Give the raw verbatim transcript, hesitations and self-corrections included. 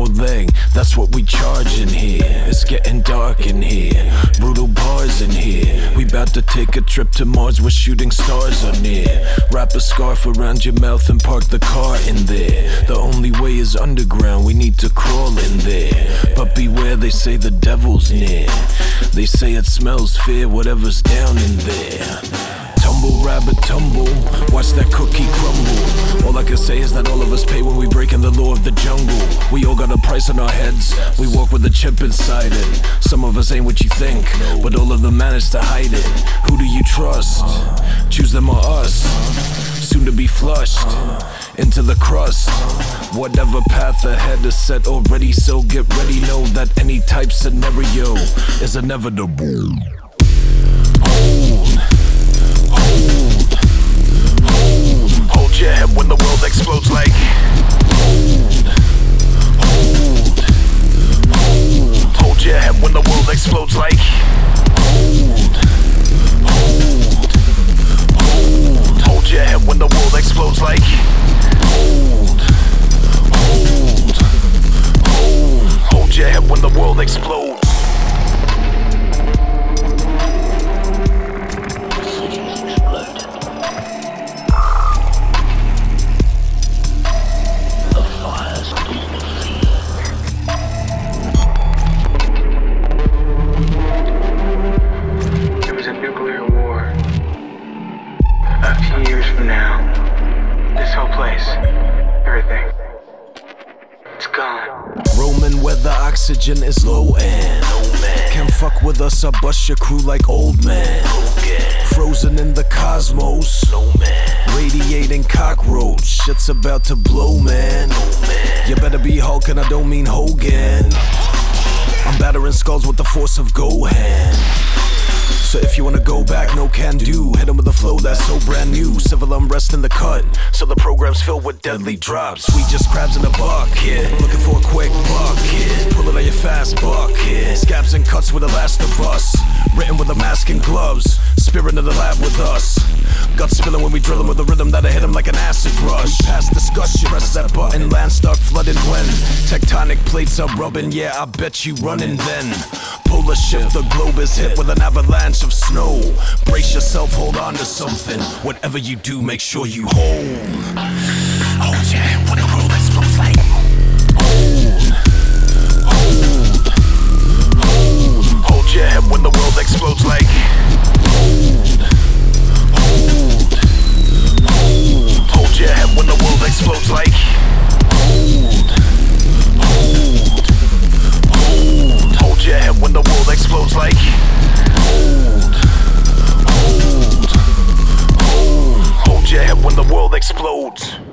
clothing, that's what we charge in here. It's getting dark in here, brutal bars in here. We bout to take a trip to Mars where shooting stars are near. Wrap a scarf around your mouth and park the car in there. The only way is underground, we need to crawl in there. But beware, they say the devil's near. They say it smells fear, whatever's down in there. Tumble, rabbit, tumble, watch that cookie crumble. All I can say is that all of us pay when we break in the law of the jungle. We all got a price on our heads, we walk with a chip inside it. Some of us ain't what you think, but all of them manage to hide it. Who do you trust? Choose them or us? Soon to be flushed into the crust. Whatever path ahead is set already, so get ready. Know that any type scenario is inevitable. Hold, hold, hold. Hold your head when the world explodes like. Hold, hold, hold. Hold your head when the world explodes like. Hold, hold, hold. Hold your head when the world explodes like. Hold, hold, hold. Hold your head when the world explodes. Roman where the oxygen is low and no man can fuck with us, I bust your crew like old man. Frozen in the cosmos, no man. Radiating cockroach, shit's about to blow, man. You better be Hulk and I don't mean Hogan. I'm battering skulls with the force of Gohan. So if you wanna go back, no can do. Hit 'em with a flow that's so brand new. Civil unrest in the cut, so the program's filled with deadly drops. We just crabs in a bucket, looking for a quick bucket. Pull it on your fast bucket. Scabs and cuts with the last of us. Written with a mask and gloves. Spirit in the lab with us. Guts spilling when we drill 'em with a rhythm that'll hit 'em like an acid rush. Past discussion, press that button. Land start flooding when tectonic plates are rubbing. Yeah, I bet you running then. Polar shift, the globe is hit with an avalanche of snow. Brace yourself, hold on to something. Whatever you do, make sure you hold. Hold your hand when the world explodes like. Hold, hold, hold. Hold your head when the world explodes like. Hold, hold, hold. Hold your head when the world explodes like. Hold, hold, hold. Hold your head when the world explodes like. Hold, hold, hold. Hold your head when the world explodes.